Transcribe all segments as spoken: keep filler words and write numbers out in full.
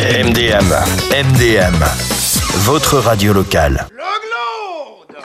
M D M, M D M, votre radio locale. Le Glaude!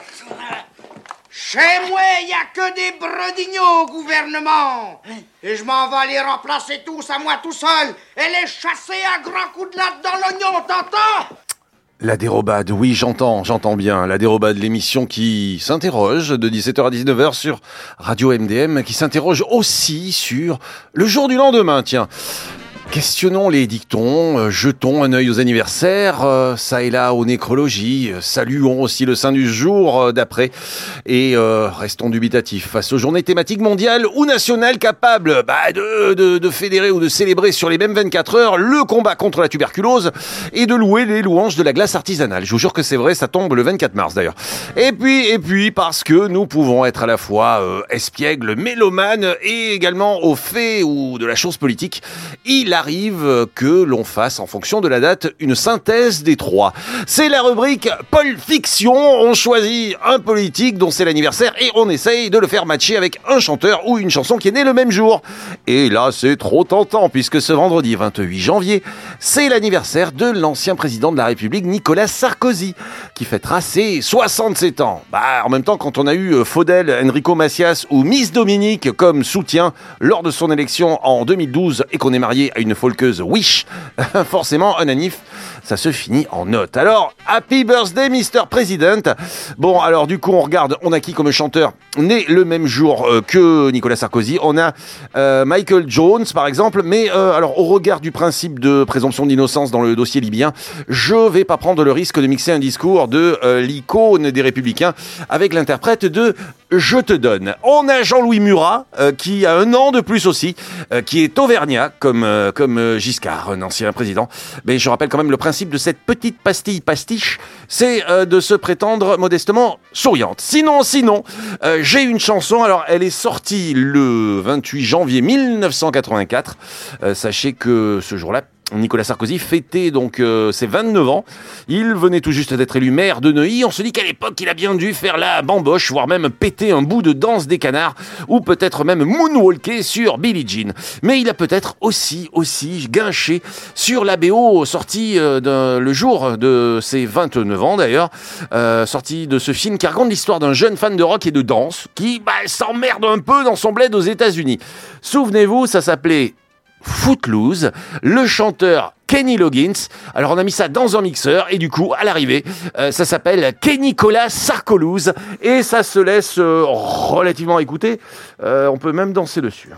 Chez moi, il n'y a que des bredignots au gouvernement. Et je m'en vais les remplacer tous à moi tout seul et les chasser à grands coups de latte dans l'oignon, t'entends? La dérobade, oui, j'entends, j'entends bien. La dérobade, l'émission qui s'interroge de dix-sept heures à dix-neuf heures sur Radio M D M, qui s'interroge aussi sur le jour du lendemain, tiens. Questionnons les dictons, euh, jetons un œil aux anniversaires, euh, ça et là aux nécrologies, euh, saluons aussi le saint du jour euh, d'après et euh, restons dubitatifs face aux journées thématiques mondiales ou nationales capables bah, de, de, de fédérer ou de célébrer sur les mêmes vingt-quatre heures le combat contre la tuberculose et de louer les louanges de la glace artisanale. Je vous jure que c'est vrai, ça tombe le vingt-quatre mars d'ailleurs. Et puis, et puis parce que nous pouvons être à la fois euh, espiègles, mélomanes et également au fait ou de la chose politique, il a arrive que l'on fasse, en fonction de la date, une synthèse des trois. C'est la rubrique Pulp Fiction. On choisit un politique dont c'est l'anniversaire et on essaye de le faire matcher avec un chanteur ou une chanson qui est née le même jour. Et là, c'est trop tentant puisque ce vendredi vingt-huit janvier, c'est l'anniversaire de l'ancien président de la République, Nicolas Sarkozy, qui fêtera ses soixante-sept ans. Bah, en même temps, quand on a eu Faudel, Enrico Macias ou Miss Dominique comme soutien lors de son élection en deux mille douze et qu'on est marié à une folkeuse Wish, forcément un anniv, ça se finit en note. Alors, Happy Birthday mister President. Bon, alors du coup, on regarde, on a qui comme chanteur né le même jour euh, que Nicolas Sarkozy. On a euh, Michael Jones, par exemple, mais euh, alors au regard du principe de présomption d'innocence dans le dossier libyen, je vais pas prendre le risque de mixer un discours de euh, l'icône des Républicains avec l'interprète de Je te donne. On a Jean-Louis Murat, euh, qui a un an de plus aussi, euh, qui est auvergnat, comme, euh, comme euh, Giscard, un ancien président. Mais je rappelle quand même le principe de cette petite pastille pastiche, c'est euh, de se prétendre modestement souriante. Sinon, sinon, euh, j'ai une chanson, alors elle est sortie le vingt-huit janvier mille neuf cent quatre-vingt-quatre. Euh, sachez que ce jour-là, Nicolas Sarkozy fêtait donc euh, ses vingt-neuf ans. Il venait tout juste d'être élu maire de Neuilly. On se dit qu'à l'époque, il a bien dû faire la bamboche, voire même péter un bout de danse des canards, ou peut-être même moonwalker sur Billie Jean. Mais il a peut-être aussi, aussi guinché sur la B O sortie euh, de, le jour de ses vingt-neuf ans d'ailleurs, euh, sortie de ce film qui raconte l'histoire d'un jeune fan de rock et de danse qui bah, s'emmerde un peu dans son bled aux États-Unis. Souvenez-vous, ça s'appelait Footloose, le chanteur Kenny Loggins. Alors on a mis ça dans un mixeur et du coup à l'arrivée euh, ça s'appelle Kenny-Colas Sarkoloose et ça se laisse euh, relativement écouter. Euh, on peut même danser dessus.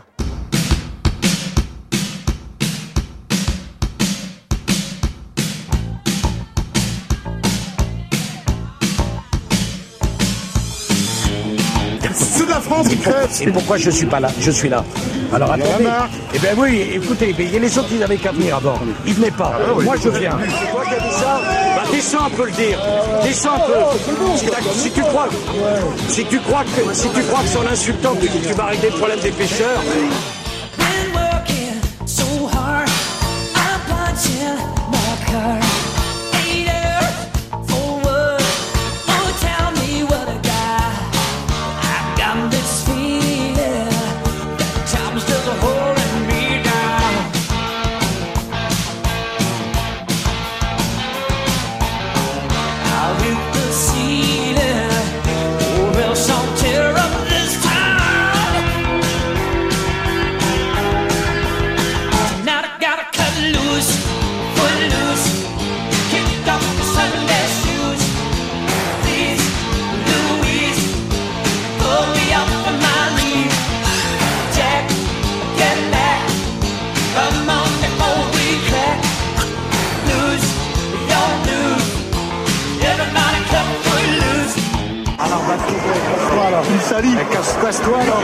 Et pourquoi je suis pas là? Je suis là. Alors attendez. Eh bien oui, écoutez, il y a les autres qui n'avaient qu'à venir avant. Ils venaient pas. Ah, oui. Moi je viens. C'est toi qui as dit ça? Bah descends un peu le dire. Descends un peu. Si tu crois, si tu crois que, si tu crois que c'est en insultant que tu vas régler le problème des pêcheurs. Casse-toi alors,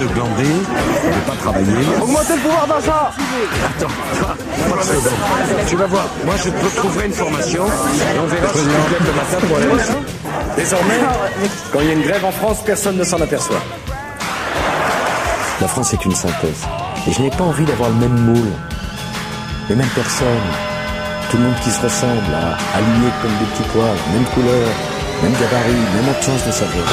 de glander, de pas travailler. Augmentez le pouvoir d'achat. Attends, toi, trois secondes. Tu vas voir, moi je te retrouverai une formation et on verra si tu te lèves le matin pour aller au médecin. Désormais, quand il y a une grève en France, personne ne s'en aperçoit. La France est une synthèse. Et je n'ai pas envie d'avoir le même moule, les mêmes personnes, tout le monde qui se ressemble, à, aligné comme des petits pois, même couleur, même gabarit, même absence de savoir.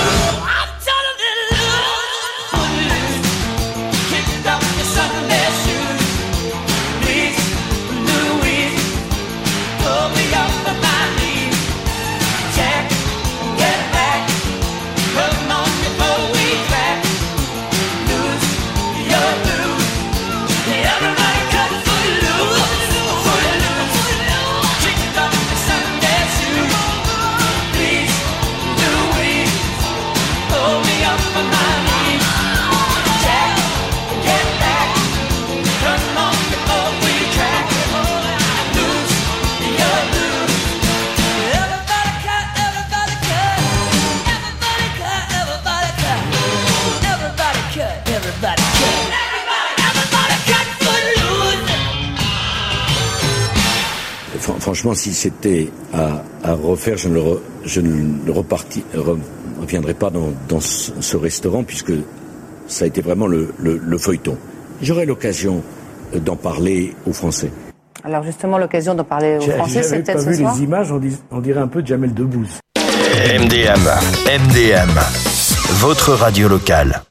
Franchement, si c'était à, à refaire, je ne, le, je ne le reparti, re, reviendrai pas dans, dans ce, ce restaurant puisque ça a été vraiment le, le, le feuilleton. J'aurai l'occasion d'en parler aux Français. Alors justement, l'occasion d'en parler aux Français, c'est peut-être ce soir. J'avais pas vu les images, on, dit, on dirait un peu Jamel Debbouze. M D M, M D M, votre radio locale.